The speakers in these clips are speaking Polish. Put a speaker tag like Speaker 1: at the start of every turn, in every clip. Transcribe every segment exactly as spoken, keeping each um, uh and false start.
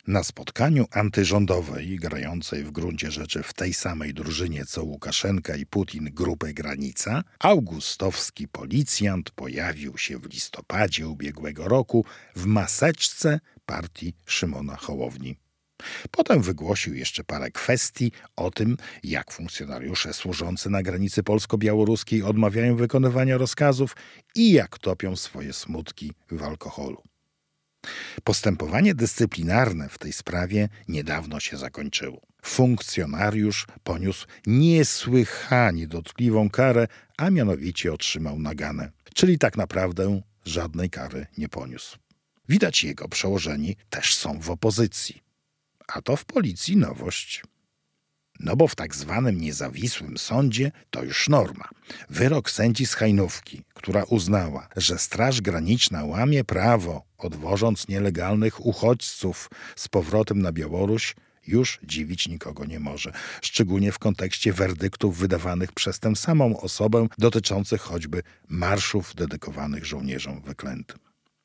Speaker 1: Na spotkaniu antyrządowej, grającej w gruncie rzeczy w tej samej drużynie co Łukaszenka i Putin grupy Granica, augustowski policjant pojawił się w listopadzie ubiegłego roku w maseczce partii Szymona Hołowni. Potem wygłosił jeszcze parę kwestii o tym, jak funkcjonariusze służący na granicy polsko-białoruskiej odmawiają wykonywania rozkazów i jak topią swoje smutki w alkoholu. Postępowanie dyscyplinarne w tej sprawie niedawno się zakończyło. Funkcjonariusz poniósł niesłychanie dotkliwą karę, a mianowicie otrzymał naganę, czyli tak naprawdę żadnej kary nie poniósł. Widać, jego przełożeni też są w opozycji. A to w policji nowość. No bo w tak zwanym niezawisłym sądzie to już norma. Wyrok sędzi z Hajnówki, która uznała, że Straż Graniczna łamie prawo, odwożąc nielegalnych uchodźców z powrotem na Białoruś, już dziwić nikogo nie może. Szczególnie w kontekście werdyktów wydawanych przez tę samą osobę dotyczących choćby marszów dedykowanych żołnierzom wyklętym.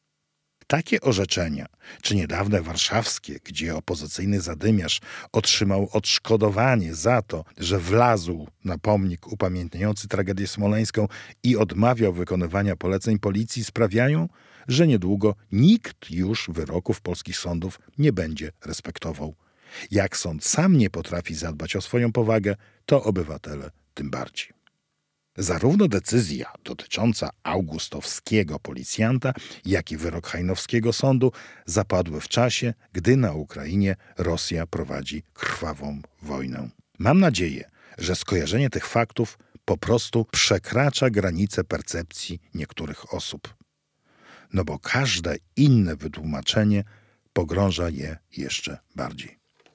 Speaker 1: Takie orzeczenia, czy niedawne warszawskie, gdzie opozycyjny zadymiarz otrzymał odszkodowanie za to, że wlazł na pomnik upamiętniający tragedię smoleńską i odmawiał wykonywania poleceń policji, sprawiają, że niedługo nikt już wyroków polskich sądów nie będzie respektował. Jak sąd sam nie potrafi zadbać o swoją powagę, to obywatele tym bardziej. Zarówno decyzja dotycząca augustowskiego policjanta, jak i wyrok hajnowskiego sądu zapadły w czasie, gdy na Ukrainie Rosja prowadzi krwawą wojnę. Mam nadzieję, że skojarzenie tych faktów po prostu przekracza granice percepcji niektórych osób. No bo każde inne wytłumaczenie pogrąża je jeszcze bardziej.